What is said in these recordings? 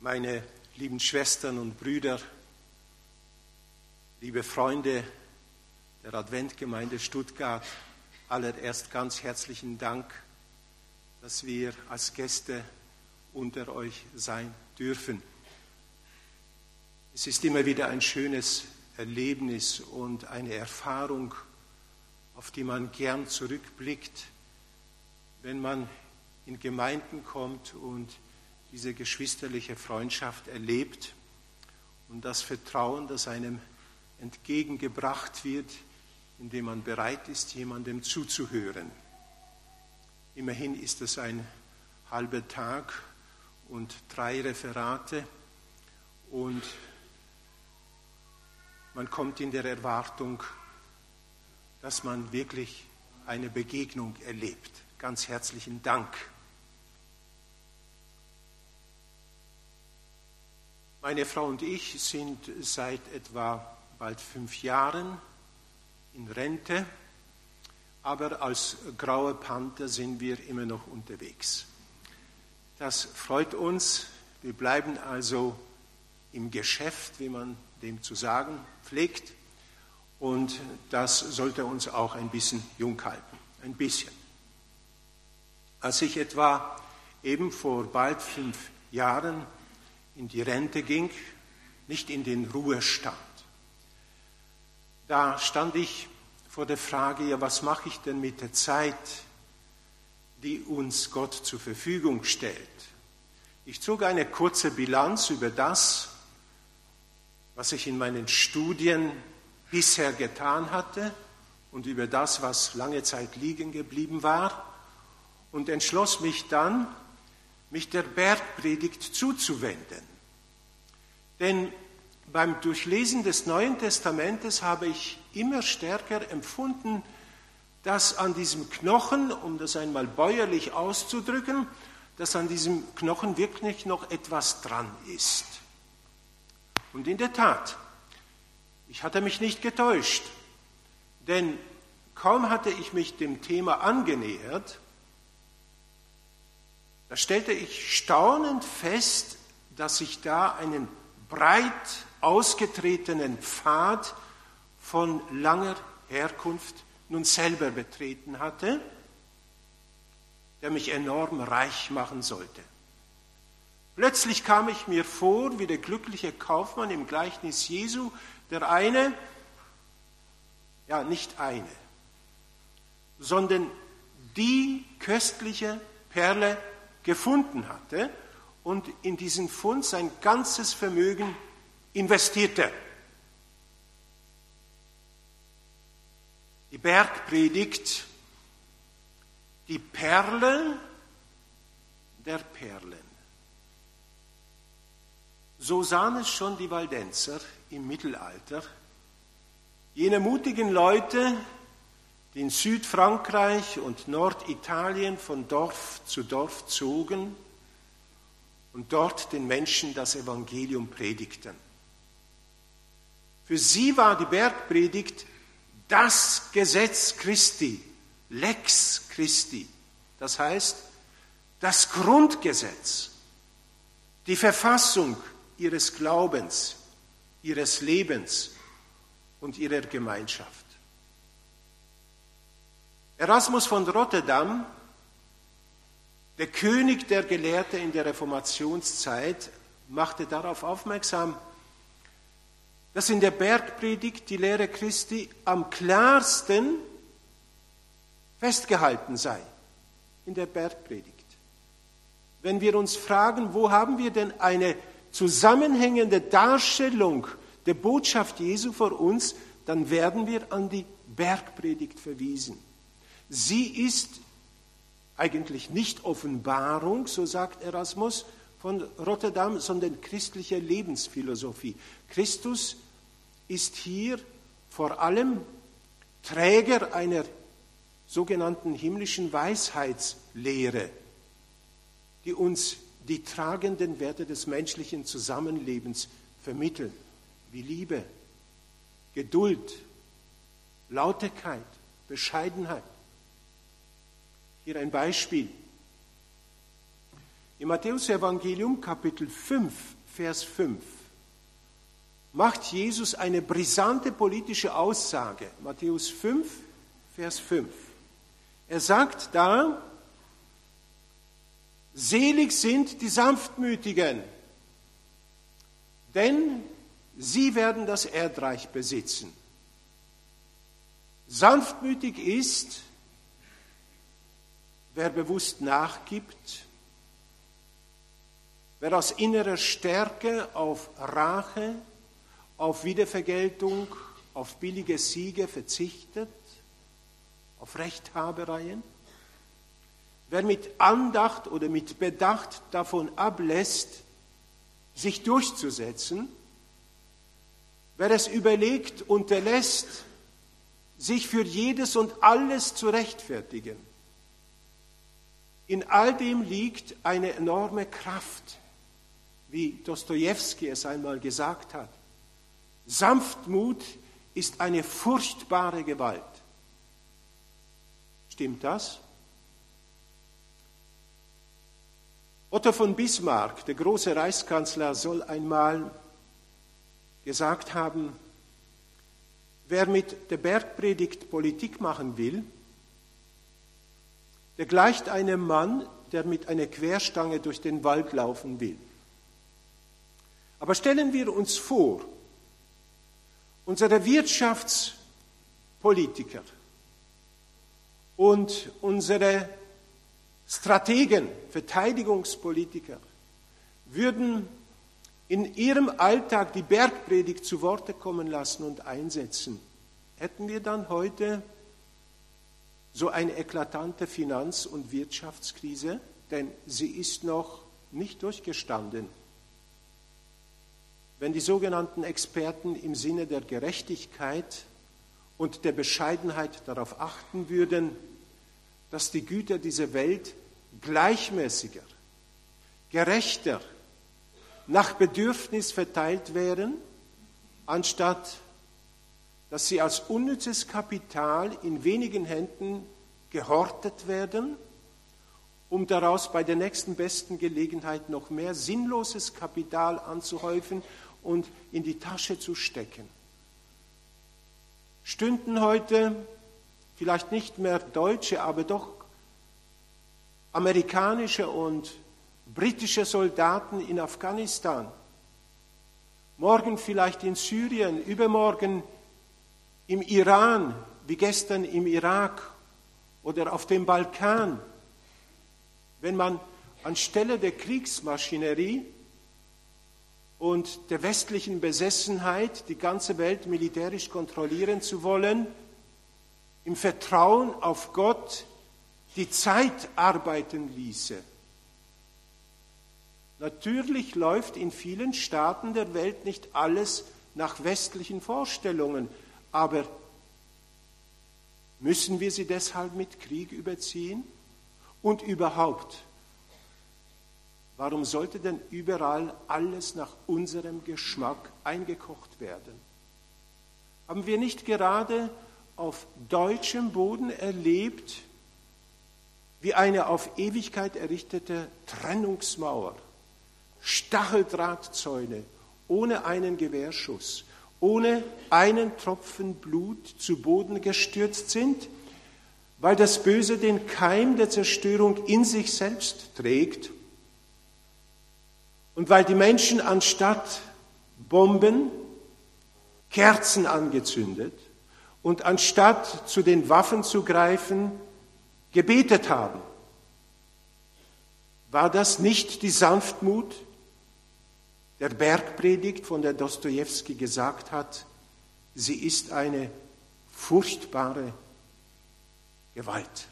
Meine lieben Schwestern und Brüder, liebe Freunde der Adventgemeinde Stuttgart, allererst ganz herzlichen Dank, dass wir als Gäste unter euch sein dürfen. Es ist immer wieder ein schönes Erlebnis und eine Erfahrung, auf die man gern zurückblickt, wenn man in Gemeinden kommt und diese geschwisterliche Freundschaft erlebt und das Vertrauen, das einem entgegengebracht wird, indem man bereit ist, jemandem zuzuhören. Immerhin ist es ein halber Tag und 3 Referate und man kommt in der Erwartung, dass man wirklich eine Begegnung erlebt. Ganz herzlichen Dank. Meine Frau und ich sind seit etwa bald 5 Jahren in Rente, aber als graue Panther sind wir immer noch unterwegs. Das freut uns. Wir bleiben also im Geschäft, wie man dem zu sagen pflegt, und das sollte uns auch ein bisschen jung halten, ein bisschen. Als ich etwa eben vor bald 5 Jahren in die Rente ging, nicht in den Ruhestand, da stand ich vor der Frage, ja, was mache ich denn mit der Zeit, die uns Gott zur Verfügung stellt? Ich zog eine kurze Bilanz über das, was ich in meinen Studien bisher getan hatte und über das, was lange Zeit liegen geblieben war, und entschloss mich dann, mich der Bergpredigt zuzuwenden. Denn beim Durchlesen des Neuen Testamentes habe ich immer stärker empfunden, dass an diesem Knochen, um das einmal bäuerlich auszudrücken, dass an diesem Knochen wirklich noch etwas dran ist. Und in der Tat, ich hatte mich nicht getäuscht, denn kaum hatte ich mich dem Thema angenähert, da stellte ich staunend fest, dass ich da einen breit ausgetretenen Pfad von langer Herkunft nun selber betreten hatte, der mich enorm reich machen sollte. Plötzlich kam ich mir vor wie der glückliche Kaufmann im Gleichnis Jesu, der nicht eine, sondern die köstliche Perle gefunden hatte und in diesen Fund sein ganzes Vermögen investierte. Die Bergpredigt, die Perle der Perlen. So sahen es schon die Waldenser im Mittelalter, jene mutigen Leute, die in Südfrankreich und Norditalien von Dorf zu Dorf zogen und dort den Menschen das Evangelium predigten. Für sie war die Bergpredigt das Gesetz Christi, Lex Christi, das heißt das Grundgesetz, die Verfassung ihres Glaubens, ihres Lebens und ihrer Gemeinschaft. Erasmus von Rotterdam, der König der Gelehrten in der Reformationszeit, machte darauf aufmerksam, dass in der Bergpredigt die Lehre Christi am klarsten festgehalten sei, in der Bergpredigt. Wenn wir uns fragen, wo haben wir denn eine zusammenhängende Darstellung der Botschaft Jesu vor uns, dann werden wir an die Bergpredigt verwiesen. Sie ist eigentlich nicht Offenbarung, so sagt Erasmus von Rotterdam, sondern christliche Lebensphilosophie. Christus ist hier vor allem Träger einer sogenannten himmlischen Weisheitslehre, die uns die tragenden Werte des menschlichen Zusammenlebens vermitteln, wie Liebe, Geduld, Lauterkeit, Bescheidenheit. Hier ein Beispiel. Im Matthäus-Evangelium, Kapitel 5, Vers 5 macht Jesus eine brisante politische Aussage. Matthäus 5, Vers 5. Er sagt da, selig sind die Sanftmütigen, denn sie werden das Erdreich besitzen. Sanftmütig ist, wer bewusst nachgibt, wer aus innerer Stärke auf Rache, auf Wiedervergeltung, auf billige Siege verzichtet, auf Rechthabereien, wer mit Andacht oder mit Bedacht davon ablässt, sich durchzusetzen, wer es überlegt, unterlässt, sich für jedes und alles zu rechtfertigen. In all dem liegt eine enorme Kraft, wie Dostojewski es einmal gesagt hat. Sanftmut ist eine furchtbare Gewalt. Stimmt das? Otto von Bismarck, der große Reichskanzler, soll einmal gesagt haben, wer mit der Bergpredigt Politik machen will, der gleicht einem Mann, der mit einer Querstange durch den Wald laufen will. Aber stellen wir uns vor, unsere Wirtschaftspolitiker und unsere Strategen, Verteidigungspolitiker würden in ihrem Alltag die Bergpredigt zu Worte kommen lassen und einsetzen. Hätten wir dann heute so eine eklatante Finanz- und Wirtschaftskrise? Denn sie ist noch nicht durchgestanden. Wenn die sogenannten Experten im Sinne der Gerechtigkeit und der Bescheidenheit darauf achten würden, dass die Güter dieser Welt gleichmäßiger, gerechter, nach Bedürfnis verteilt wären, anstatt dass sie als unnützes Kapital in wenigen Händen gehortet werden, um daraus bei der nächsten besten Gelegenheit noch mehr sinnloses Kapital anzuhäufen und in die Tasche zu stecken. Stünden heute vielleicht nicht mehr deutsche, aber doch amerikanische und britische Soldaten in Afghanistan, morgen vielleicht in Syrien, übermorgen im Iran, wie gestern im Irak oder auf dem Balkan, wenn man anstelle der Kriegsmaschinerie und der westlichen Besessenheit, die ganze Welt militärisch kontrollieren zu wollen, im Vertrauen auf Gott die Zeit arbeiten ließe. Natürlich läuft in vielen Staaten der Welt nicht alles nach westlichen Vorstellungen, aber müssen wir sie deshalb mit Krieg überziehen? Und überhaupt, warum sollte denn überall alles nach unserem Geschmack eingekocht werden? Haben wir nicht gerade auf deutschem Boden erlebt, wie eine auf Ewigkeit errichtete Trennungsmauer, Stacheldrahtzäune ohne einen Gewehrschuss, ohne einen Tropfen Blut zu Boden gestürzt sind, weil das Böse den Keim der Zerstörung in sich selbst trägt und weil die Menschen anstatt Bomben Kerzen angezündet und anstatt zu den Waffen zu greifen, gebetet haben. War das nicht die Sanftmut der Bergpredigt, von der Dostojewski gesagt hat, sie ist eine furchtbare Gewalt?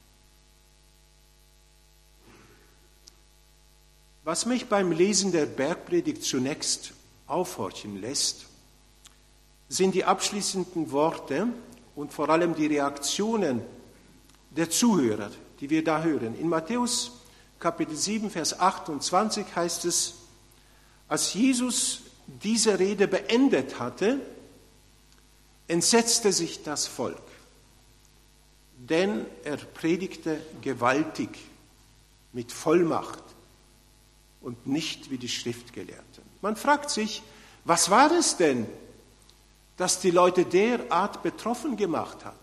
Was mich beim Lesen der Bergpredigt zunächst aufhorchen lässt, sind die abschließenden Worte und vor allem die Reaktionen der Zuhörer, die wir da hören. In Matthäus Kapitel 7, Vers 28 heißt es, als Jesus diese Rede beendet hatte, entsetzte sich das Volk, denn er predigte gewaltig, mit Vollmacht und nicht wie die Schriftgelehrten. Man fragt sich, was war es denn, das die Leute derart betroffen gemacht hat?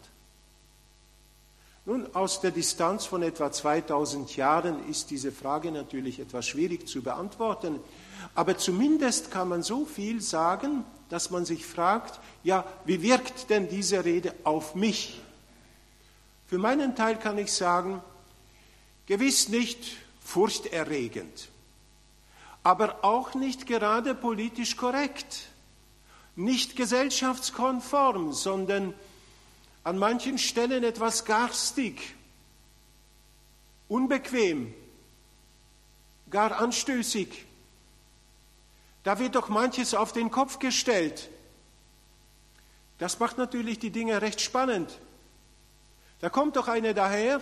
Nun, aus der Distanz von etwa 2000 Jahren ist diese Frage natürlich etwas schwierig zu beantworten, aber zumindest kann man so viel sagen, dass man sich fragt, ja, wie wirkt denn diese Rede auf mich? Für meinen Teil kann ich sagen, gewiss nicht furchterregend, aber auch nicht gerade politisch korrekt, nicht gesellschaftskonform, sondern an manchen Stellen etwas garstig, unbequem, gar anstößig. Da wird doch manches auf den Kopf gestellt. Das macht natürlich die Dinge recht spannend. Da kommt doch einer daher,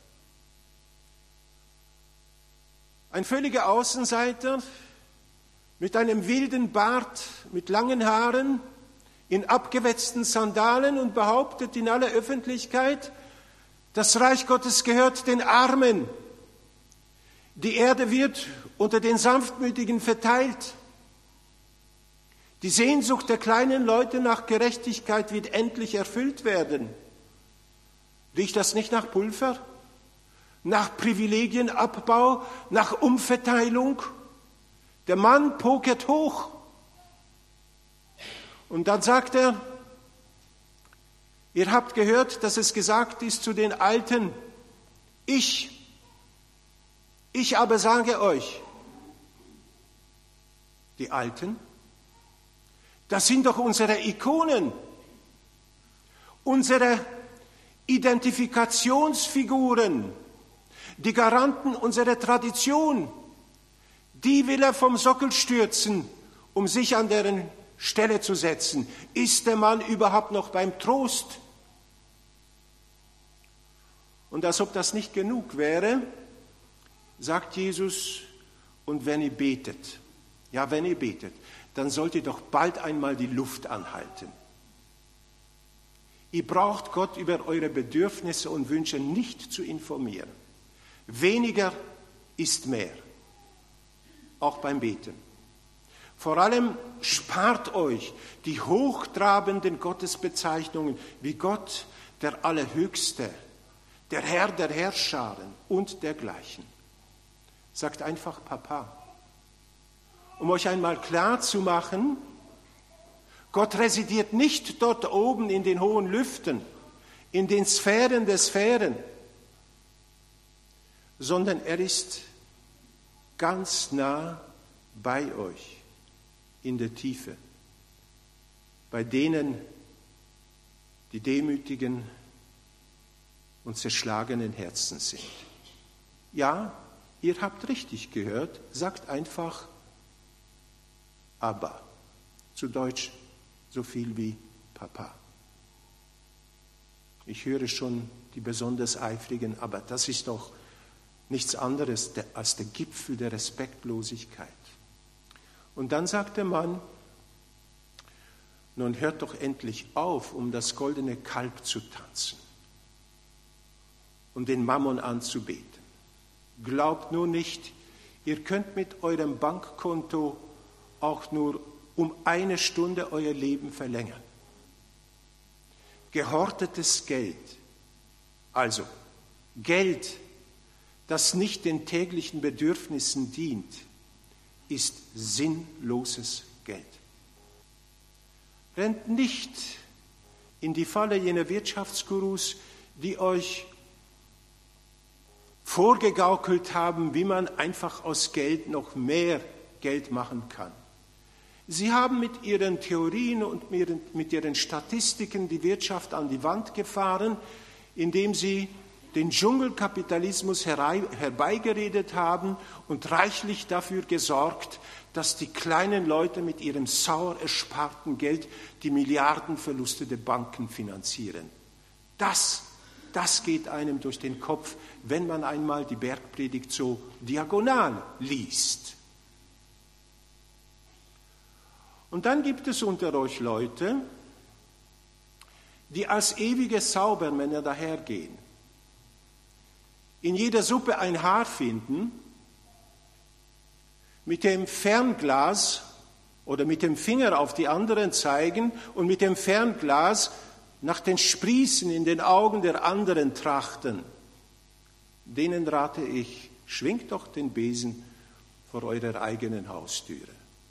ein völliger Außenseiter, mit einem wilden Bart, mit langen Haaren, in abgewetzten Sandalen und behauptet in aller Öffentlichkeit, das Reich Gottes gehört den Armen. Die Erde wird unter den Sanftmütigen verteilt. Die Sehnsucht der kleinen Leute nach Gerechtigkeit wird endlich erfüllt werden. Riecht das nicht nach Pulver? Nach Privilegienabbau? Nach Umverteilung? Der Mann pokert hoch. Und dann sagt er, ihr habt gehört, dass es gesagt ist zu den Alten, ich aber sage euch, die Alten, das sind doch unsere Ikonen, unsere Identifikationsfiguren, die Garanten unserer Tradition, die will er vom Sockel stürzen, um sich an deren Stelle zu setzen. Ist der Mann überhaupt noch beim Trost? Und als ob das nicht genug wäre, sagt Jesus, und wenn ihr betet, ja, wenn ihr betet, dann sollt ihr doch bald einmal die Luft anhalten. Ihr braucht Gott über eure Bedürfnisse und Wünsche nicht zu informieren. Weniger ist mehr, auch beim Beten. Vor allem spart euch die hochtrabenden Gottesbezeichnungen wie Gott, der Allerhöchste, der Herr der Herrscharen und dergleichen. Sagt einfach Papa. Um euch einmal klar zu machen, Gott residiert nicht dort oben in den hohen Lüften, in den Sphären der Sphären, sondern er ist ganz nah bei euch in der Tiefe, bei denen, die demütigen und zerschlagenen Herzen sind. Ja, ihr habt richtig gehört, sagt einfach Abba, zu Deutsch so viel wie Papa. Ich höre schon die besonders Eifrigen, aber das ist doch nichts anderes als der Gipfel der Respektlosigkeit. Und dann sagt der Mann, nun hört doch endlich auf, um das goldene Kalb zu tanzen, um den Mammon anzubeten. Glaubt nur nicht, ihr könnt mit eurem Bankkonto auch nur um 1 Stunde euer Leben verlängern. Gehortetes Geld, also Geld, das nicht den täglichen Bedürfnissen dient, ist sinnloses Geld. Rennt nicht in die Falle jener Wirtschaftsgurus, die euch vorgegaukelt haben, wie man einfach aus Geld noch mehr Geld machen kann. Sie haben mit ihren Theorien und mit ihren Statistiken die Wirtschaft an die Wand gefahren, indem sie den Dschungelkapitalismus herbeigeredet haben und reichlich dafür gesorgt, dass die kleinen Leute mit ihrem sauer ersparten Geld die Milliardenverluste der Banken finanzieren. Das geht einem durch den Kopf, wenn man einmal die Bergpredigt so diagonal liest. Und dann gibt es unter euch Leute, die als ewige Saubermänner dahergehen, in jeder Suppe ein Haar finden, mit dem Fernglas oder mit dem Finger auf die anderen zeigen und mit dem Fernglas nach den Sprießen in den Augen der anderen trachten, denen rate ich, schwingt doch den Besen vor eurer eigenen Haustüre.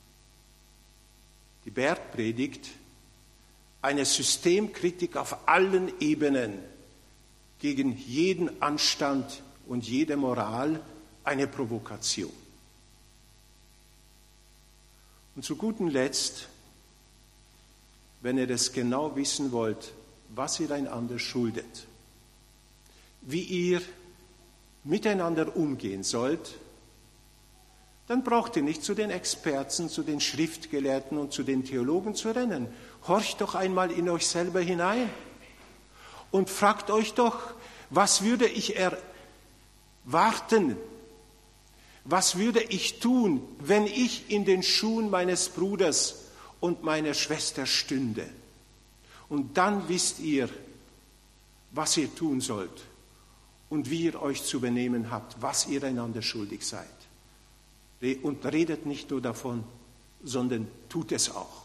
Die Bergpredigt, eine Systemkritik auf allen Ebenen gegen jeden Anstand und jede Moral, eine Provokation. Und zu gutem Letzt, wenn ihr das genau wissen wollt, was ihr einander schuldet, wie ihr miteinander umgehen sollt, dann braucht ihr nicht zu den Experten, zu den Schriftgelehrten und zu den Theologen zu rennen. Horcht doch einmal in euch selber hinein und fragt euch doch, was würde ich erwarten? Was würde ich tun, wenn ich in den Schuhen meines Bruders und meiner Schwester stünde? Und dann wisst ihr, was ihr tun sollt und wie ihr euch zu benehmen habt, was ihr einander schuldig seid. Und redet nicht nur davon, sondern tut es auch.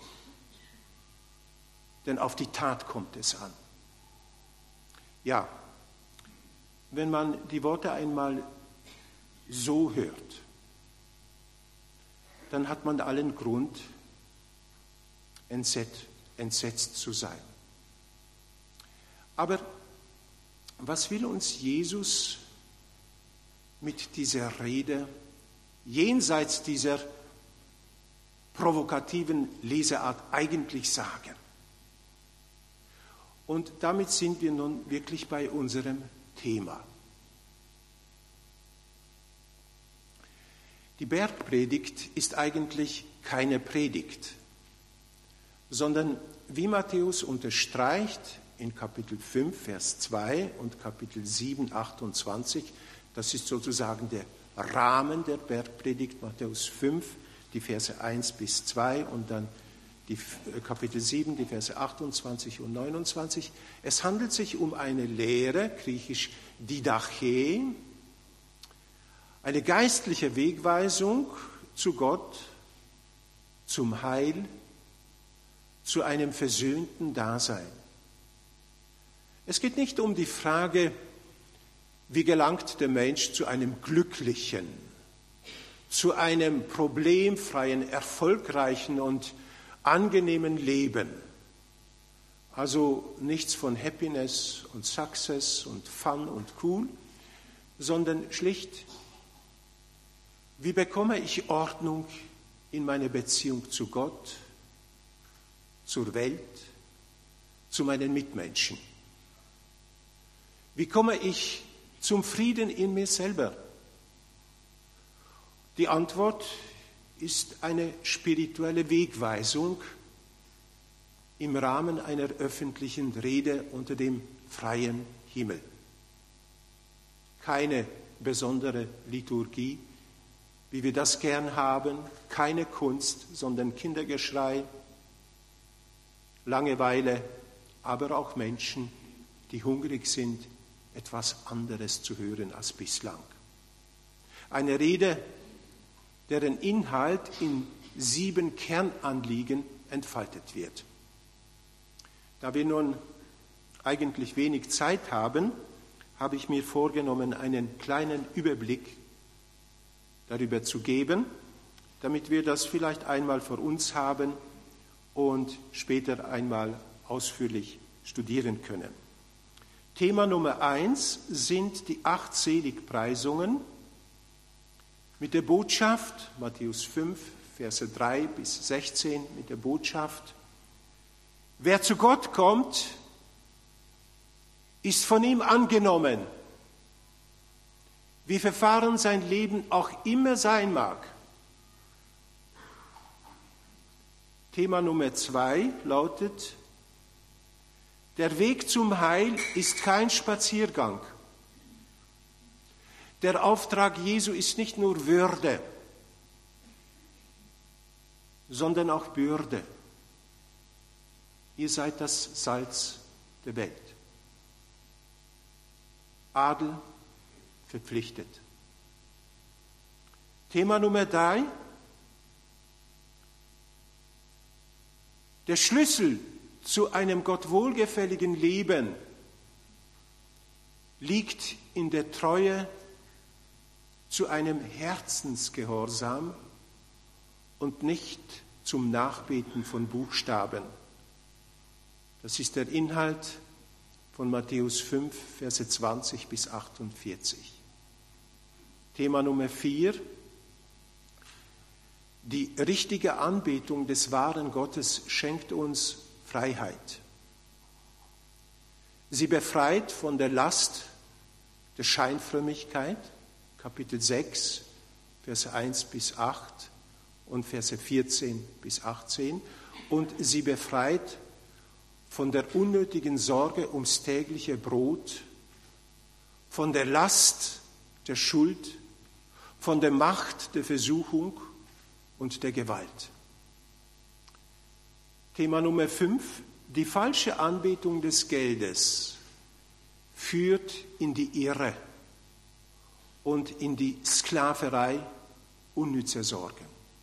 Denn auf die Tat kommt es an. Ja, wenn man die Worte einmal so hört, dann hat man allen Grund, entsetzt zu sein. Aber was will uns Jesus mit dieser Rede jenseits dieser provokativen Leseart eigentlich sagen? Und damit sind wir nun wirklich bei unserem Thema. Die Bergpredigt ist eigentlich keine Predigt, sondern wie Matthäus unterstreicht in Kapitel 5, Vers 2 und Kapitel 7, 28, das ist sozusagen der Rahmen der Bergpredigt, Matthäus 5, die Verse 1 bis 2 und dann die Kapitel 7, die Verse 28 und 29. Es handelt sich um eine Lehre, griechisch Didache, eine geistliche Wegweisung zu Gott, zum Heil, zu einem versöhnten Dasein. Es geht nicht um die Frage, wie gelangt der Mensch zu einem glücklichen, zu einem problemfreien, erfolgreichen und angenehmen Leben. Also nichts von Happiness und Success und Fun und Cool, sondern schlicht, wie bekomme ich Ordnung in meiner Beziehung zu Gott, zur Welt, zu meinen Mitmenschen? Wie komme ich zum Frieden in mir selber? Die Antwort ist eine spirituelle Wegweisung im Rahmen einer öffentlichen Rede unter dem freien Himmel. Keine besondere Liturgie, wie wir das gern haben, keine Kunst, sondern Kindergeschrei, Langeweile, aber auch Menschen, die hungrig sind, etwas anderes zu hören als bislang. Eine Rede, deren Inhalt in 7 Kernanliegen entfaltet wird. Da wir nun eigentlich wenig Zeit haben, habe ich mir vorgenommen, einen kleinen Überblick darüber zu geben, damit wir das vielleicht einmal vor uns haben und später einmal ausführlich studieren können. Thema Nummer 1 sind die 8 Seligpreisungen mit der Botschaft, Matthäus 5, Verse 3 bis 16, mit der Botschaft: Wer zu Gott kommt, ist von ihm angenommen, wie verfahren sein Leben auch immer sein mag. Thema Nummer 2 lautet: Der Weg zum Heil ist kein Spaziergang. Der Auftrag Jesu ist nicht nur Würde, sondern auch Bürde. Ihr seid das Salz der Welt. Adel verpflichtet. Thema Nummer 3: Der Schlüssel zu einem Gott wohlgefälligen Leben liegt in der Treue zu einem Herzensgehorsam und nicht zum Nachbeten von Buchstaben. Das ist der Inhalt von Matthäus 5, Verse 20 bis 48. Thema Nummer 4. Die richtige Anbetung des wahren Gottes schenkt uns Freiheit. Sie befreit von der Last der Scheinfrömmigkeit, Kapitel 6, Verse 1 bis 8 und Verse 14 bis 18. Und sie befreit von der unnötigen Sorge ums tägliche Brot, von der Last der Schuld, von der Macht der Versuchung und der Gewalt. Thema Nummer 5. Die falsche Anbetung des Geldes führt in die Irre und in die Sklaverei unnützer Sorgen.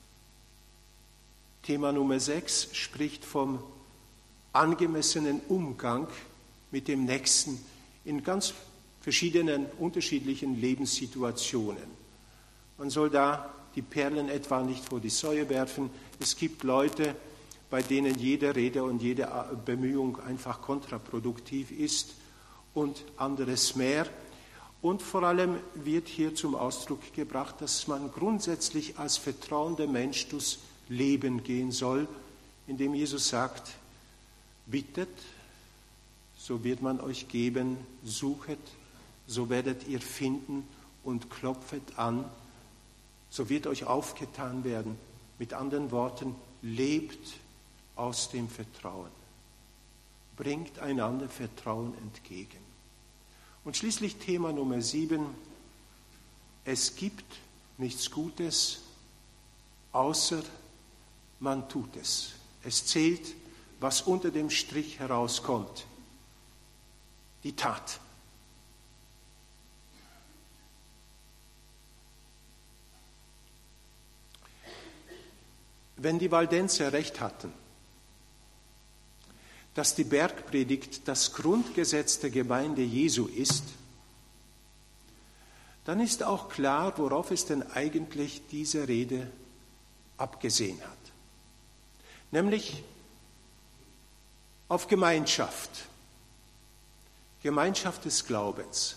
Thema Nummer 6 spricht vom angemessenen Umgang mit dem Nächsten in ganz verschiedenen, unterschiedlichen Lebenssituationen. Man soll da die Perlen etwa nicht vor die Säue werfen. Es gibt Leute, bei denen jede Rede und jede Bemühung einfach kontraproduktiv ist und anderes mehr. Und vor allem wird hier zum Ausdruck gebracht, dass man grundsätzlich als vertrauender Mensch durchs Leben gehen soll, indem Jesus sagt, bittet, so wird man euch geben, suchet, so werdet ihr finden und klopfet an, so wird euch aufgetan werden. Mit anderen Worten, lebt aus dem Vertrauen. Bringt einander Vertrauen entgegen. Und schließlich Thema Nummer 7. Es gibt nichts Gutes, außer man tut es. Es zählt, was unter dem Strich herauskommt. Die Tat. Wenn die Waldenser recht hatten, dass die Bergpredigt das Grundgesetz der Gemeinde Jesu ist, dann ist auch klar, worauf es denn eigentlich diese Rede abgesehen hat. Nämlich auf Gemeinschaft, Gemeinschaft des Glaubens.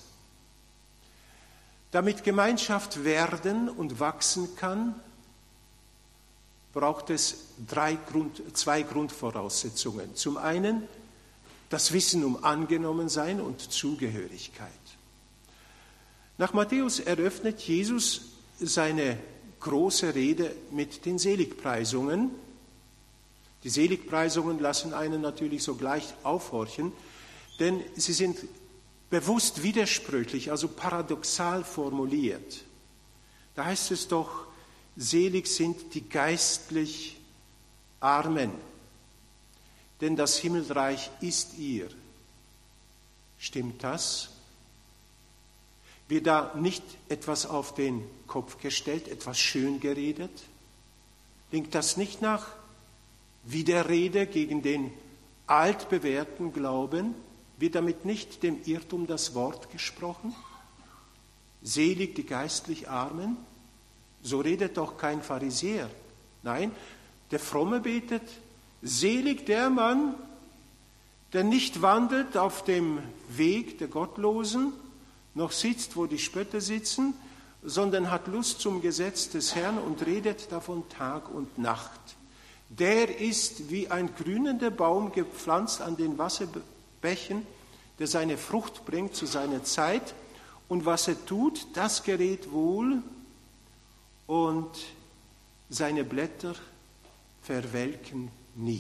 Damit Gemeinschaft werden und wachsen kann, braucht es zwei Grundvoraussetzungen. Zum einen das Wissen um Angenommensein und Zugehörigkeit. Nach Matthäus eröffnet Jesus seine große Rede mit den Seligpreisungen. Die Seligpreisungen lassen einen natürlich sogleich aufhorchen, denn sie sind bewusst widersprüchlich, also paradoxal formuliert. Da heißt es doch, selig sind die geistlich Armen, denn das Himmelreich ist ihr. Stimmt das? Wird da nicht etwas auf den Kopf gestellt, etwas schön geredet? Klingt das nicht nach Widerrede gegen den altbewährten Glauben? Wird damit nicht dem Irrtum das Wort gesprochen? Selig die geistlich Armen? So redet doch kein Pharisäer. Nein, der Fromme betet, selig der Mann, der nicht wandelt auf dem Weg der Gottlosen, noch sitzt, wo die Spötter sitzen, sondern hat Lust zum Gesetz des Herrn und redet davon Tag und Nacht. Der ist wie ein grünender Baum gepflanzt an den Wasserbächen, der seine Frucht bringt zu seiner Zeit. Und was er tut, das gerät wohl, und seine Blätter verwelken nie.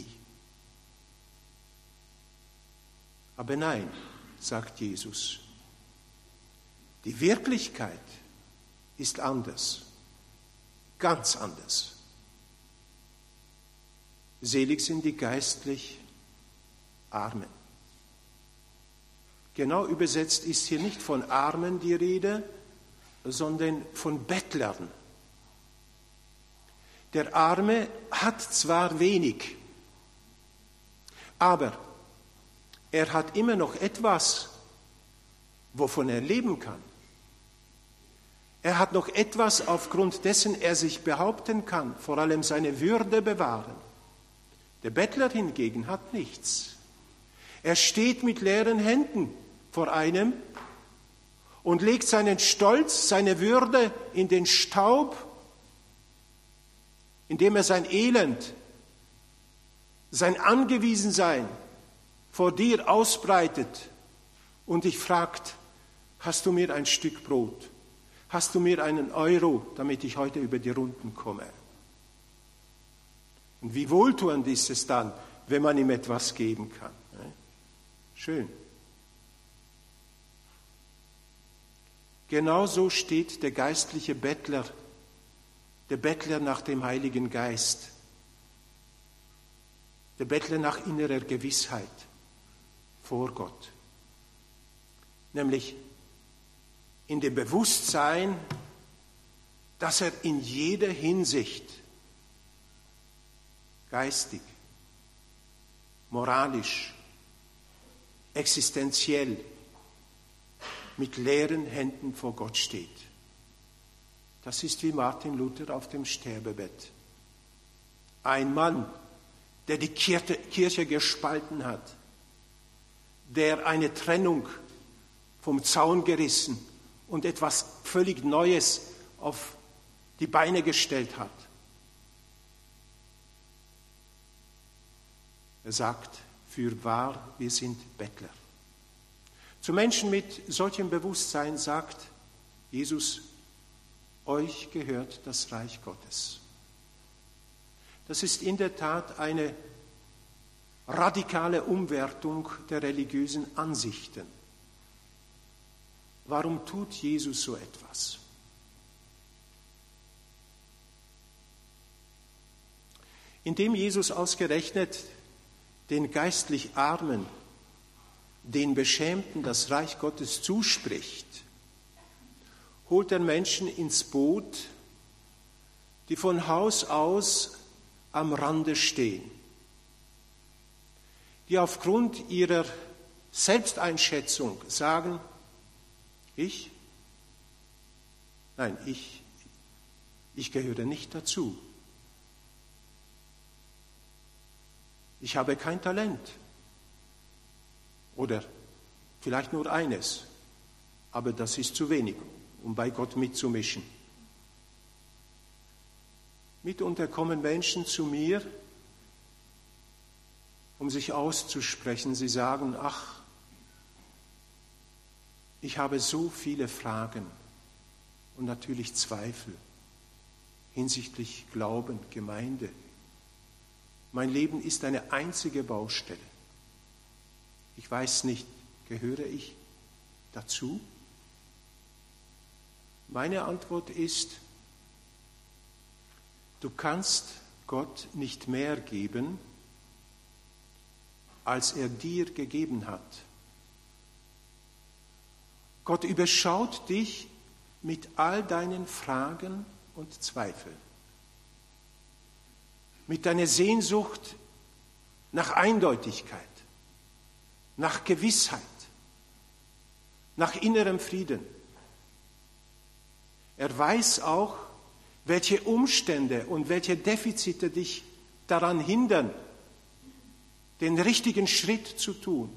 Aber nein, sagt Jesus, die Wirklichkeit ist anders, ganz anders. Selig sind die geistlich Armen. Genau übersetzt ist hier nicht von Armen die Rede, sondern von Bettlern. Der Arme hat zwar wenig, Aber er hat immer noch etwas, wovon er leben kann. Er hat noch etwas, aufgrund dessen er sich behaupten kann, vor allem seine Würde bewahren. Der Bettler hingegen hat nichts. Er steht mit leeren Händen vor einem und legt seinen Stolz, seine Würde in den Staub, indem er sein Elend, sein Angewiesensein vor dir ausbreitet und dich fragt, hast du mir ein Stück Brot? Hast du mir einen Euro, damit ich heute über die Runden komme? Und wie wohltuend ist es dann, wenn man ihm etwas geben kann. Schön. Genauso steht der geistliche Bettler, der Bettler nach dem Heiligen Geist, der Bettler nach innerer Gewissheit vor Gott. Nämlich in dem Bewusstsein, dass er in jeder Hinsicht geistig, moralisch, existenziell mit leeren Händen vor Gott steht. Das ist wie Martin Luther auf dem Sterbebett. Ein Mann, der die Kirche gespalten hat, der eine Trennung vom Zaun gerissen und etwas völlig Neues auf die Beine gestellt hat. Er sagt, fürwahr, wir sind Bettler. Zu Menschen mit solchem Bewusstsein sagt Jesus, euch gehört das Reich Gottes. Das ist in der Tat eine radikale Umwertung der religiösen Ansichten. Warum tut Jesus so etwas? Indem Jesus ausgerechnet den geistlich Armen, den Beschämten das Reich Gottes zuspricht, holt er Menschen ins Boot, die von Haus aus am Rande stehen, die aufgrund ihrer Selbsteinschätzung sagen, ich gehöre nicht dazu. Ich habe kein Talent. Oder vielleicht nur eines, aber das ist zu wenig, um bei Gott mitzumischen. Mitunter kommen Menschen zu mir, um sich auszusprechen. Sie sagen, ach, ich habe so viele Fragen und natürlich Zweifel hinsichtlich Glauben, Gemeinde. Mein Leben ist eine einzige Baustelle. Ich weiß nicht, gehöre ich dazu? Meine Antwort ist, du kannst Gott nicht mehr geben, als er dir gegeben hat. Gott überschaut dich mit all deinen Fragen und Zweifeln, mit deiner Sehnsucht nach Eindeutigkeit, nach Gewissheit, nach innerem Frieden. Er weiß auch, welche Umstände und welche Defizite dich daran hindern, den richtigen Schritt zu tun.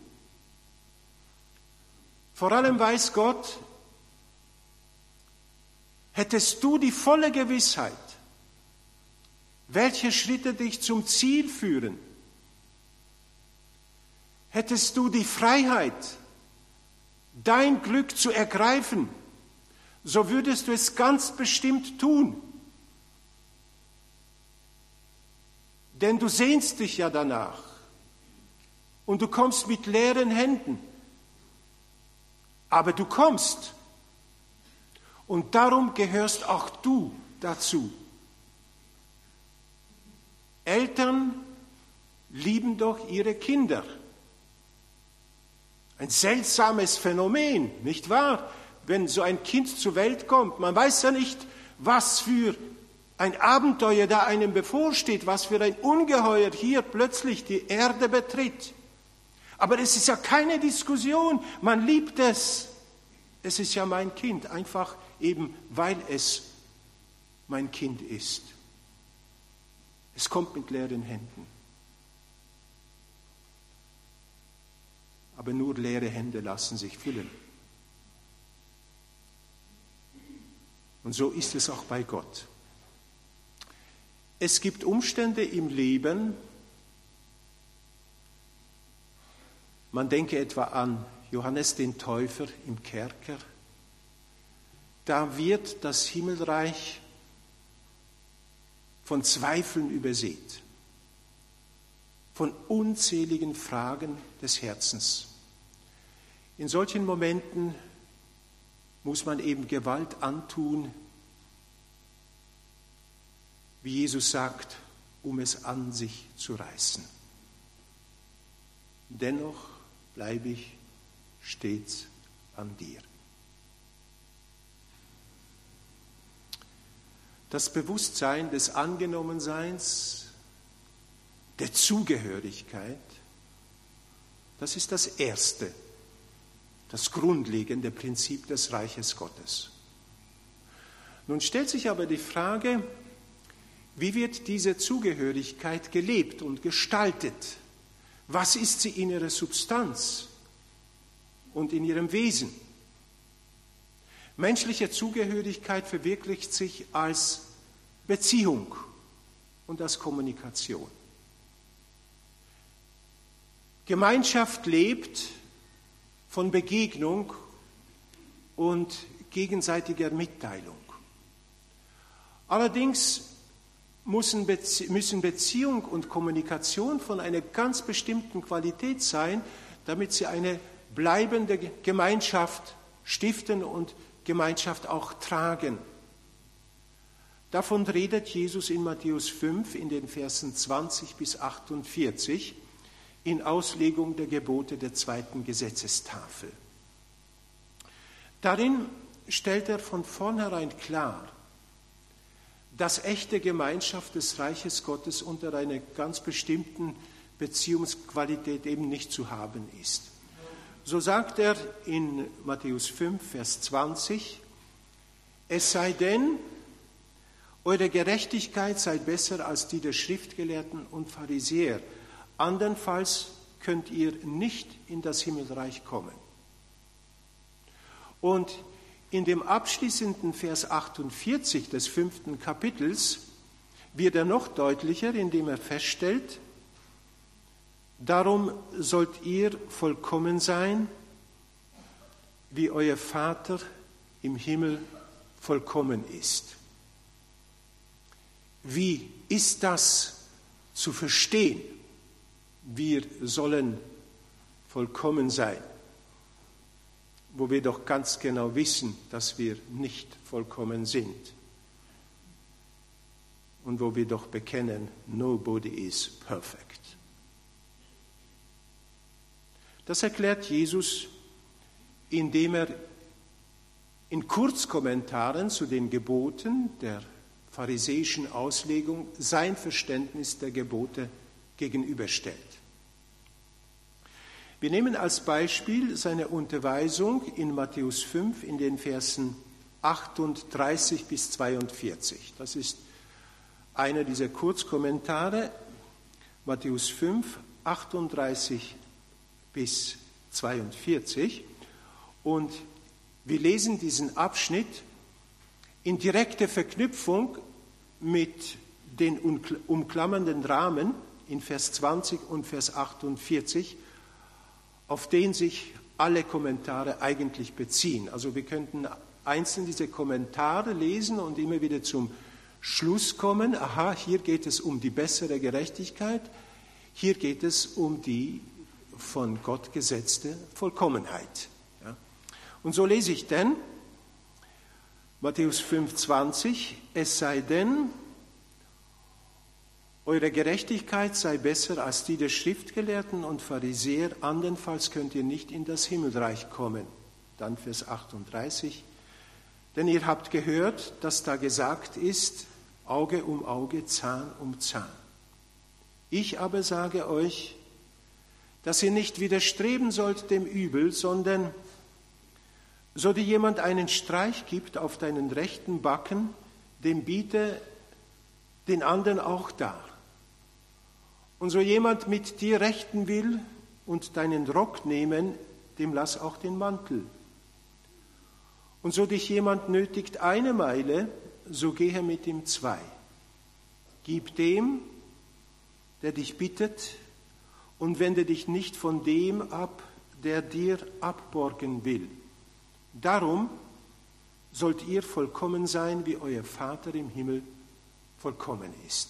Vor allem weiß Gott, hättest du die volle Gewissheit, welche Schritte dich zum Ziel führen, hättest du die Freiheit, dein Glück zu ergreifen, so würdest du es ganz bestimmt tun. Denn du sehnst dich ja danach und du kommst mit leeren Händen. Aber du kommst und darum gehörst auch du dazu. Eltern lieben doch ihre Kinder. Ein seltsames Phänomen, nicht wahr? Wenn so ein Kind zur Welt kommt, man weiß ja nicht, was für Ein Abenteuer, da einem bevorsteht, was für ein Ungeheuer hier plötzlich die Erde betritt. Aber es ist ja keine Diskussion, man liebt es. Es ist ja mein Kind, einfach eben, weil es mein Kind ist. Es kommt mit leeren Händen. Aber nur leere Hände lassen sich füllen. Und so ist es auch bei Gott. Es gibt Umstände im Leben, man denke etwa an Johannes den Täufer im Kerker, da wird das Himmelreich von Zweifeln übersät, von unzähligen Fragen des Herzens. In solchen Momenten muss man eben Gewalt antun, wie Jesus sagt, um es an sich zu reißen. Dennoch bleibe ich stets an dir. Das Bewusstsein des Angenommenseins, der Zugehörigkeit, das ist das erste, das grundlegende Prinzip des Reiches Gottes. Nun stellt sich aber die Frage, wie wird diese Zugehörigkeit gelebt und gestaltet? Was ist sie in ihrer Substanz und in ihrem Wesen? Menschliche Zugehörigkeit verwirklicht sich als Beziehung und als Kommunikation. Gemeinschaft lebt von Begegnung und gegenseitiger Mitteilung. Allerdings müssen Beziehung und Kommunikation von einer ganz bestimmten Qualität sein, damit sie eine bleibende Gemeinschaft stiften und Gemeinschaft auch tragen. Davon redet Jesus in Matthäus 5 in den Versen 20 bis 48 in Auslegung der Gebote der zweiten Gesetzestafel. Darin stellt er von vornherein klar, dass echte Gemeinschaft des Reiches Gottes unter einer ganz bestimmten Beziehungsqualität eben nicht zu haben ist. So sagt er in Matthäus 5, Vers 20, es sei denn, eure Gerechtigkeit sei besser als die der Schriftgelehrten und Pharisäer, andernfalls könnt ihr nicht in das Himmelreich kommen. Und in dem abschließenden Vers 48 des 5. Kapitels wird er noch deutlicher, indem er feststellt, darum sollt ihr vollkommen sein, wie euer Vater im Himmel vollkommen ist. Wie ist das zu verstehen? Wir sollen vollkommen sein, wo wir doch ganz genau wissen, dass wir nicht vollkommen sind. Und wo wir doch bekennen, nobody is perfect. Das erklärt Jesus, indem er in Kurzkommentaren zu den Geboten der pharisäischen Auslegung sein Verständnis der Gebote gegenüberstellt. Wir nehmen als Beispiel seine Unterweisung in Matthäus 5 in den Versen 38 bis 42. Das ist einer dieser Kurzkommentare, Matthäus 5, 38 bis 42. Und wir lesen diesen Abschnitt in direkter Verknüpfung mit den umklammernden Rahmen in Vers 20 und Vers 48, auf den sich alle Kommentare eigentlich beziehen. Also wir könnten einzeln diese Kommentare lesen und immer wieder zum Schluss kommen, aha, hier geht es um die bessere Gerechtigkeit, hier geht es um die von Gott gesetzte Vollkommenheit. Ja. Und so lese ich denn, Matthäus 5,20, es sei denn, eure Gerechtigkeit sei besser als die der Schriftgelehrten und Pharisäer, andernfalls könnt ihr nicht in das Himmelreich kommen. Dann Vers 38, denn ihr habt gehört, dass da gesagt ist, Auge um Auge, Zahn um Zahn. Ich aber sage euch, dass ihr nicht widerstreben sollt dem Übel, sondern so dir jemand einen Streich gibt auf deinen rechten Backen, dem biete den anderen auch dar. Und so jemand mit dir rechten will und deinen Rock nehmen, dem lass auch den Mantel. Und so dich jemand nötigt 1 Meile, so gehe mit ihm 2. Gib dem, der dich bittet, und wende dich nicht von dem ab, der dir abborgen will. Darum sollt ihr vollkommen sein, wie euer Vater im Himmel vollkommen ist.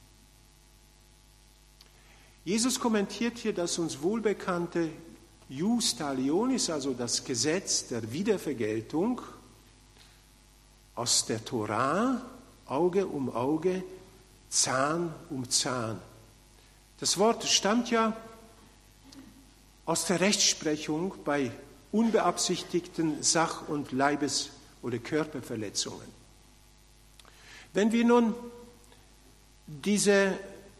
Jesus kommentiert hier das uns wohlbekannte Ius talionis, also das Gesetz der Wiedervergeltung aus der Tora, Auge um Auge, Zahn um Zahn. Das Wort stammt ja aus der Rechtsprechung bei unbeabsichtigten Sach- und Leibes- oder Körperverletzungen. Wenn wir nun diese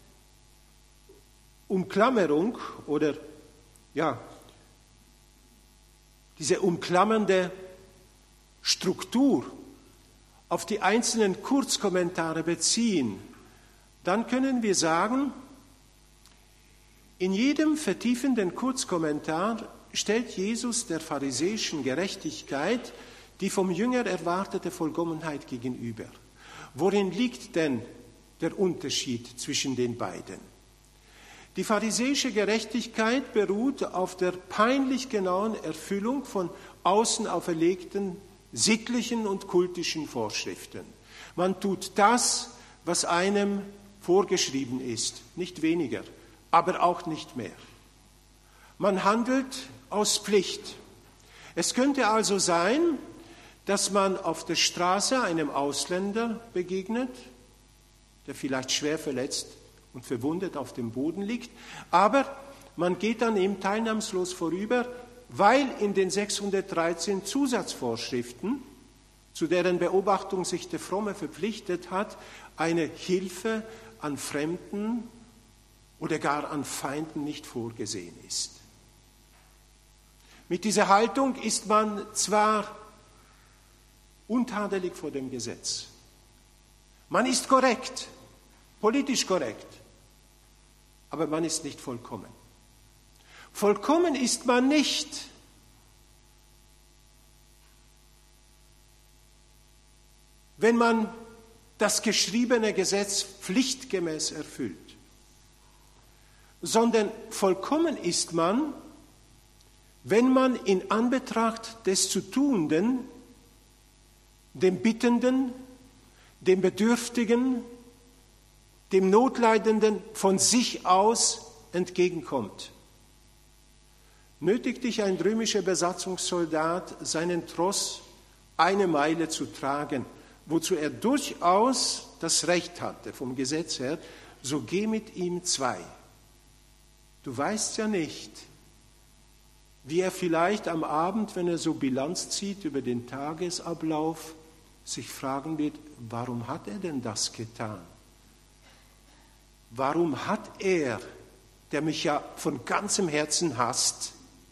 Umklammerung oder diese umklammernde Struktur auf die einzelnen Kurzkommentare beziehen, dann können wir sagen, in jedem vertiefenden Kurzkommentar stellt Jesus der pharisäischen Gerechtigkeit die vom Jünger erwartete Vollkommenheit gegenüber. Worin liegt denn der Unterschied zwischen den beiden? Die pharisäische Gerechtigkeit beruht auf der peinlich genauen Erfüllung von außen auferlegten sittlichen und kultischen Vorschriften. Man tut das, was einem vorgeschrieben ist, nicht weniger, aber auch nicht mehr. Man handelt aus Pflicht. Es könnte also sein, dass man auf der Straße einem Ausländer begegnet, der vielleicht schwer verletzt und verwundet auf dem Boden liegt, aber man geht an ihm teilnahmslos vorüber, weil in den 613 Zusatzvorschriften, zu deren Beobachtung sich der Fromme verpflichtet hat, eine Hilfe an Fremden oder gar an Feinden nicht vorgesehen ist. Mit dieser Haltung ist man zwar untadelig vor dem Gesetz, man ist korrekt, politisch korrekt, aber man ist nicht vollkommen. Vollkommen ist man nicht, wenn man das geschriebene Gesetz pflichtgemäß erfüllt, sondern vollkommen ist man, wenn man in Anbetracht des zu Tuenden dem Bittenden, dem Bedürftigen, dem Notleidenden von sich aus entgegenkommt. Nötigt dich ein römischer Besatzungssoldat, seinen Tross 1 Meile zu tragen, wozu er durchaus das Recht hatte vom Gesetz her, so geh mit ihm 2. Du weißt ja nicht, wie er vielleicht am Abend, wenn er so Bilanz zieht über den Tagesablauf, sich fragen wird, warum hat er denn das getan? Warum hat er, der mich ja von ganzem Herzen hasst,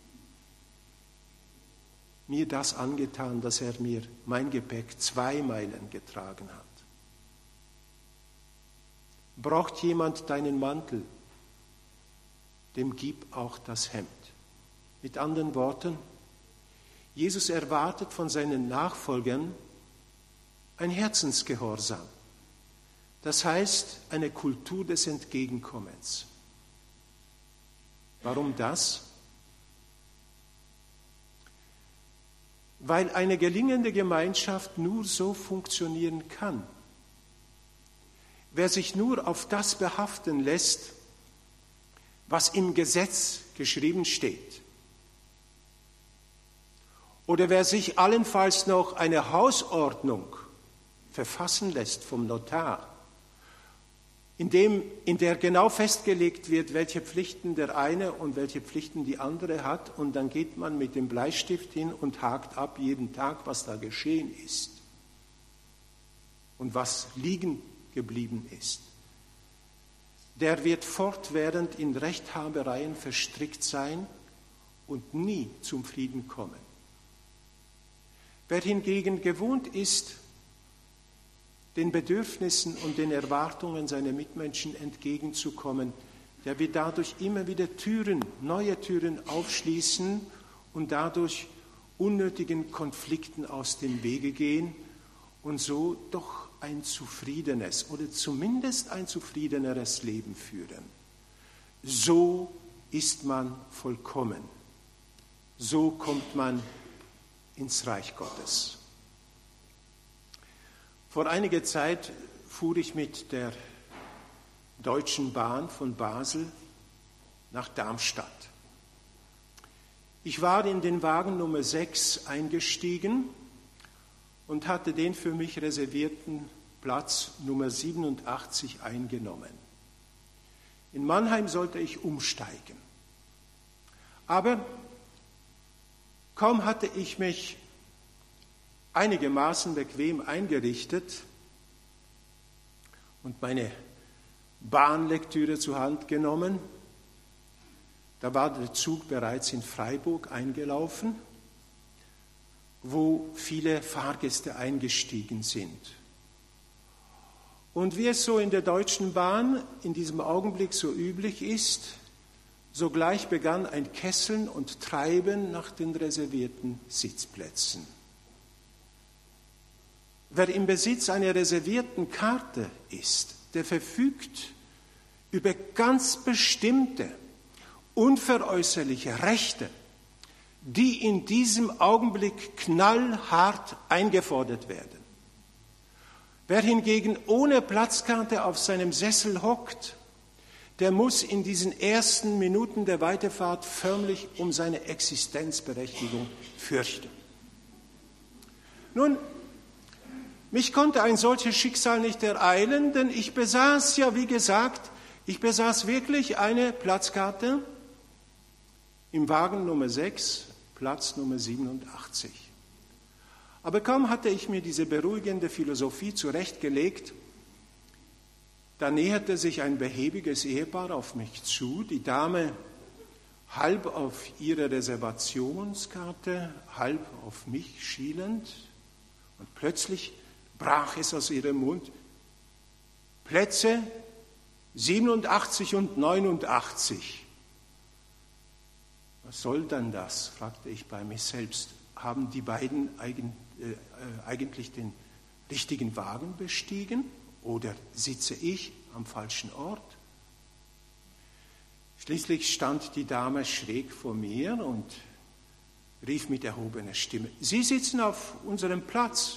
mir das angetan, dass er mir mein Gepäck 2 Meilen getragen hat? Braucht jemand deinen Mantel, dem gib auch das Hemd. Mit anderen Worten, Jesus erwartet von seinen Nachfolgern ein Herzensgehorsam. Das heißt, eine Kultur des Entgegenkommens. Warum das? Weil eine gelingende Gemeinschaft nur so funktionieren kann. Wer sich nur auf das behaften lässt, was im Gesetz geschrieben steht, oder wer sich allenfalls noch eine Hausordnung verfassen lässt vom Notar, in der genau festgelegt wird, welche Pflichten der eine und welche Pflichten die andere hat, und dann geht man mit dem Bleistift hin und hakt ab jeden Tag, was da geschehen ist und was liegen geblieben ist, der wird fortwährend in Rechthabereien verstrickt sein und nie zum Frieden kommen. Wer hingegen gewohnt ist, den Bedürfnissen und den Erwartungen seiner Mitmenschen entgegenzukommen, der wird dadurch immer wieder neue Türen aufschließen und dadurch unnötigen Konflikten aus dem Wege gehen und so doch ein zufriedenes oder zumindest ein zufriedeneres Leben führen. So ist man vollkommen. So kommt man ins Reich Gottes. Vor einiger Zeit fuhr ich mit der Deutschen Bahn von Basel nach Darmstadt. Ich war in den Wagen Nummer 6 eingestiegen und hatte den für mich reservierten Platz Nummer 87 eingenommen. In Mannheim sollte ich umsteigen. Aber kaum hatte ich mich einigermaßen bequem eingerichtet und meine Bahnlektüre zur Hand genommen, da war der Zug bereits in Freiburg eingelaufen, wo viele Fahrgäste eingestiegen sind. Und wie es so in der Deutschen Bahn in diesem Augenblick so üblich ist, sogleich begann ein Kesseln und Treiben nach den reservierten Sitzplätzen. Wer im Besitz einer reservierten Karte ist, der verfügt über ganz bestimmte, unveräußerliche Rechte, die in diesem Augenblick knallhart eingefordert werden. Wer hingegen ohne Platzkarte auf seinem Sessel hockt, der muss in diesen ersten Minuten der Weiterfahrt förmlich um seine Existenzberechtigung fürchten. Nun, mich konnte ein solches Schicksal nicht ereilen, denn ich besaß ja, wie gesagt, wirklich eine Platzkarte im Wagen Nummer 6, Platz Nummer 87. Aber kaum hatte ich mir diese beruhigende Philosophie zurechtgelegt, da näherte sich ein behäbiges Ehepaar auf mich zu, die Dame halb auf ihre Reservationskarte, halb auf mich schielend, und plötzlich brach es aus ihrem Mund: Plätze 87 und 89. Was soll denn das? Fragte ich bei mir selbst. Haben die beiden eigentlich den richtigen Wagen bestiegen oder sitze ich am falschen Ort? Schließlich stand die Dame schräg vor mir und rief mit erhobener Stimme: Sie sitzen auf unserem Platz.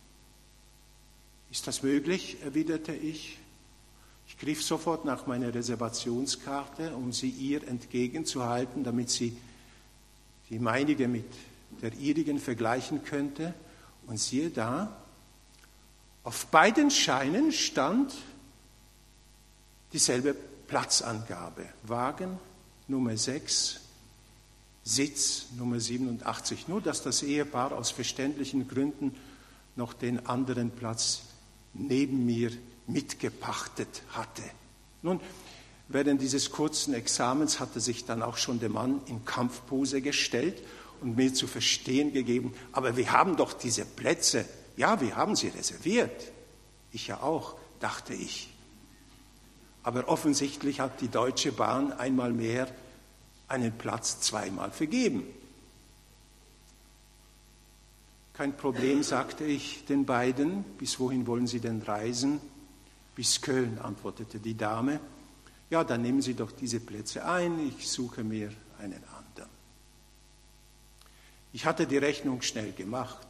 Ist das möglich? Erwiderte ich. Ich griff sofort nach meiner Reservationskarte, um sie ihr entgegenzuhalten, damit sie die meinige mit der ihrigen vergleichen könnte. Und siehe da, auf beiden Scheinen stand dieselbe Platzangabe. Wagen Nummer 6, Sitz Nummer 87. Nur, dass das Ehepaar aus verständlichen Gründen noch den anderen Platz neben mir mitgepachtet hatte. Nun, während dieses kurzen Examens hatte sich dann auch schon der Mann in Kampfpose gestellt und mir zu verstehen gegeben: Aber wir haben doch diese Plätze. Ja, wir haben sie reserviert. Ich ja auch, dachte ich. Aber offensichtlich hat die Deutsche Bahn einmal mehr einen Platz zweimal vergeben. Kein Problem, sagte ich den beiden. Bis wohin wollen Sie denn reisen? Bis Köln, antwortete die Dame. Ja, dann nehmen Sie doch diese Plätze ein, ich suche mir einen anderen. Ich hatte die Rechnung schnell gemacht.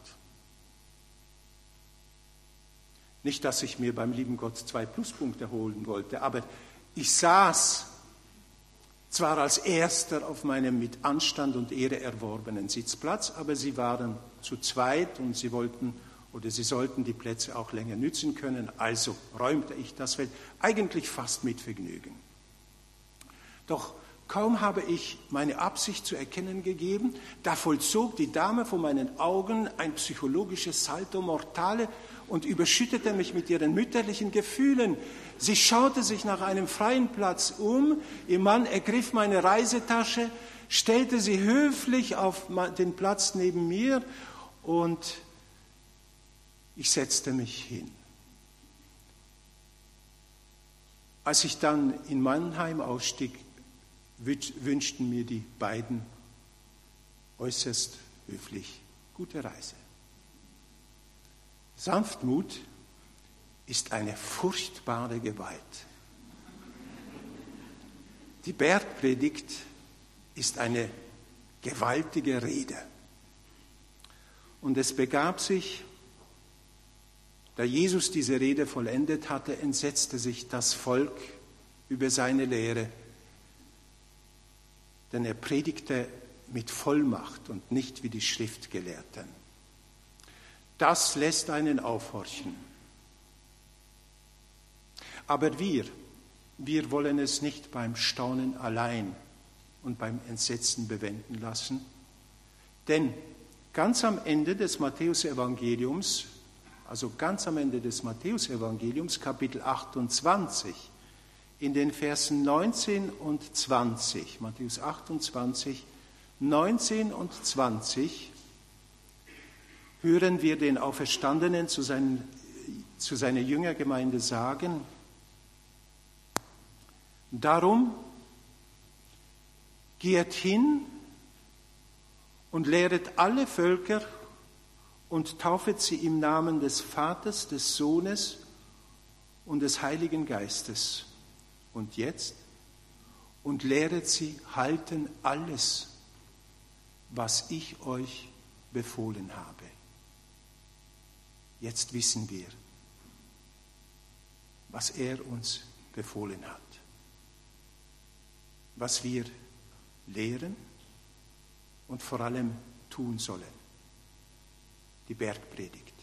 Nicht, dass ich mir beim lieben Gott 2 Pluspunkte holen wollte, aber ich saß zwar als Erster auf meinem mit Anstand und Ehre erworbenen Sitzplatz, aber sie waren zu zweit und sie sollten die Plätze auch länger nützen können, also räumte ich das Feld, eigentlich fast mit Vergnügen. Doch kaum habe ich meine Absicht zu erkennen gegeben, da vollzog die Dame vor meinen Augen ein psychologisches Salto mortale und überschüttete mich mit ihren mütterlichen Gefühlen. Sie schaute sich nach einem freien Platz um, ihr Mann ergriff meine Reisetasche, stellte sie höflich auf den Platz neben mir und ich setzte mich hin. Als ich dann in Mannheim ausstieg, wünschten mir die beiden äußerst höflich gute Reise. Sanftmut ist eine furchtbare Gewalt. Die Bergpredigt ist eine gewaltige Rede. Und es begab sich, da Jesus diese Rede vollendet hatte, entsetzte sich das Volk über seine Lehre, denn er predigte mit Vollmacht und nicht wie die Schriftgelehrten. Das lässt einen aufhorchen. Aber wir wollen es nicht beim Staunen allein und beim Entsetzen bewenden lassen, denn ganz am Ende des Matthäusevangeliums, Kapitel 28, in den Versen 19 und 20, Matthäus 28, 19 und 20, hören wir den Auferstandenen zu seiner Jüngergemeinde sagen: Darum geht hin und lehret alle Völker und taufet sie im Namen des Vaters, des Sohnes und des Heiligen Geistes. Und jetzt? Und lehret sie halten alles, was ich euch befohlen habe. Jetzt wissen wir, was er uns befohlen hat. Was wir lehren und vor allem tun sollen. Die Bergpredigt.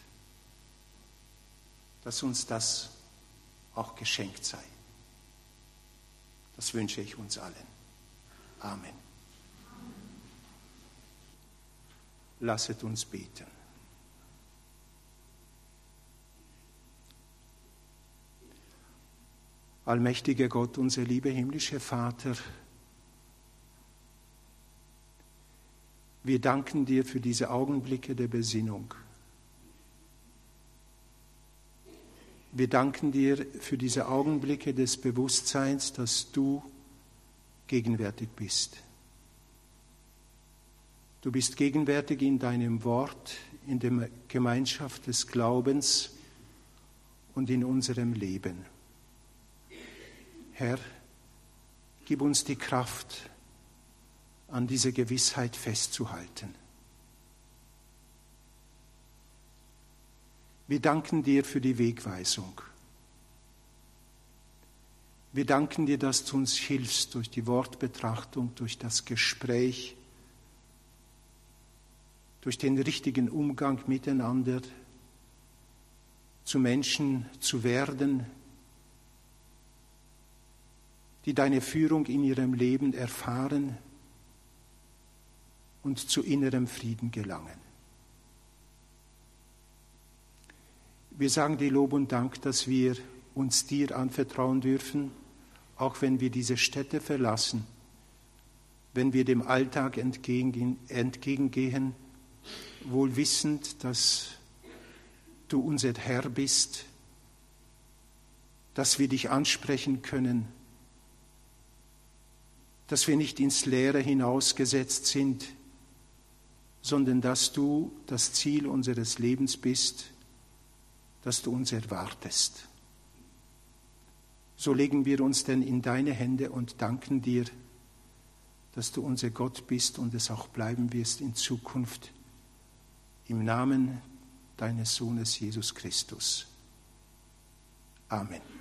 Dass uns das auch geschenkt sei. Das wünsche ich uns allen. Amen. Lasset uns beten. Allmächtiger Gott, unser lieber himmlischer Vater, wir danken dir für diese Augenblicke der Besinnung. Wir danken dir für diese Augenblicke des Bewusstseins, dass du gegenwärtig bist. Du bist gegenwärtig in deinem Wort, in der Gemeinschaft des Glaubens und in unserem Leben. Herr, gib uns die Kraft, an dieser Gewissheit festzuhalten. Wir danken dir für die Wegweisung. Wir danken dir, dass du uns hilfst durch die Wortbetrachtung, durch das Gespräch, durch den richtigen Umgang miteinander, zu Menschen zu werden, die deine Führung in ihrem Leben erfahren und zu innerem Frieden gelangen. Wir sagen dir Lob und Dank, dass wir uns dir anvertrauen dürfen, auch wenn wir diese Städte verlassen, wenn wir dem Alltag entgegengehen, wohl wissend, dass du unser Herr bist, dass wir dich ansprechen können, dass wir nicht ins Leere hinausgesetzt sind, sondern dass du das Ziel unseres Lebens bist, dass du uns erwartest. So legen wir uns denn in deine Hände und danken dir, dass du unser Gott bist und es auch bleiben wirst in Zukunft, im Namen deines Sohnes Jesus Christus. Amen.